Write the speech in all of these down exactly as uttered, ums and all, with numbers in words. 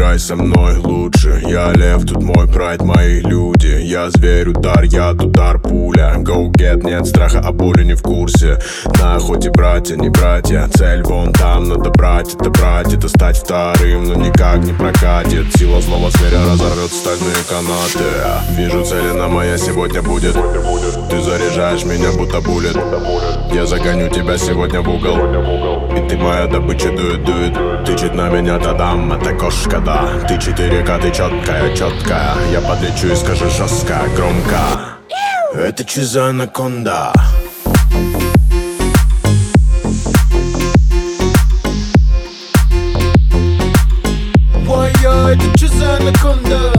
играй со мной лучше. Я лев, тут мой прайд, мои люди. Я зверь, удар, яд, удар, пуля. Go get, нет страха, а боли не в курсе. На охоте братья, не братья. Цель вон там, надо брать, это брать, это стать вторым, но никак не прокатит. Сила злого зверя разорвет стальные канаты. Вижу цель, она моя сегодня будет. Ты заряжаешь меня, будто буллет. Я загоню тебя сегодня в угол, и ты моя добыча, дует, дует. Тычет на меня тадам, это кошка, да. Ты четыре ка, ты четкая, четкая. Я подлечу и скажу жестко, громко. Это чё за анаконда? Ой-ой, это чё за анаконда?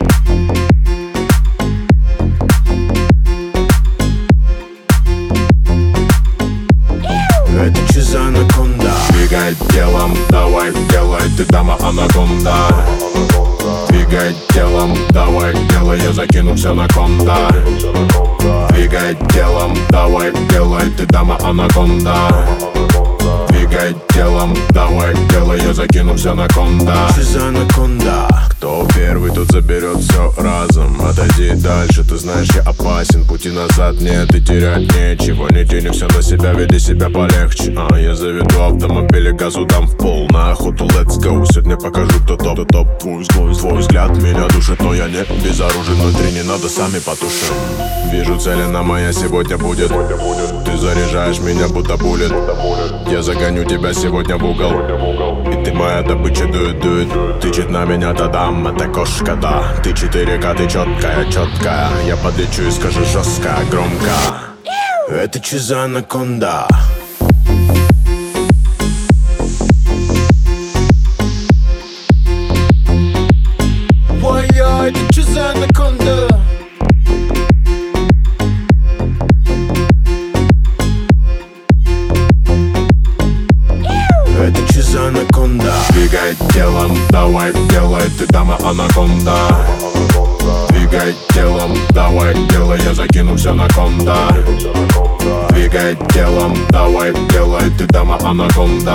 Это чё за анаконда? Двигай телом, давай, делай, ты дама анаконда. Двигай телом, давай, делай, я закину все на конда. Двигай телом, давай, делай, ты дама анаконда. Двигай телом, давай, делай, я закину все на конда. Что за анаконда? Кто первый, тот заберет все разом. Отойди дальше, ты знаешь, я опасен. Пути назад нет и терять нечего. Не тяни все на себя, веди себя полегче. А я заведу автомобиль и газу дам в пол. На охоту, let's go, сегодня покажу, кто топ, кто топ. Твой, твой, твой взгляд меня душит, но я не безоружен. Внутри не надо, сами потушим. Вижу цель, она моя сегодня будет. Ты заряжаешь меня, будто буллет. Я загоню тебя сегодня в угол, и ты моя добыча, дует, дует. Тычет на меня тадам, это кошка, да. Ты четыре ка, ты четкая, четкая. Я подлечу и скажу жестко, громко. Это чё за анаконда? Ой-ой, это чё за анаконда? Это чё за анаконда? Двигай телом, давай, делай, ты дама анаконда. Двигай телом, давай, делай, я закину все на конда. Двигай телом, давай, делай, ты дама анаконда.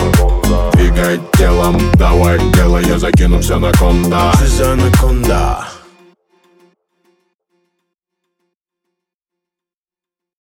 Двигай телом, давай, делай, я закину все на конда. Что за анаконда?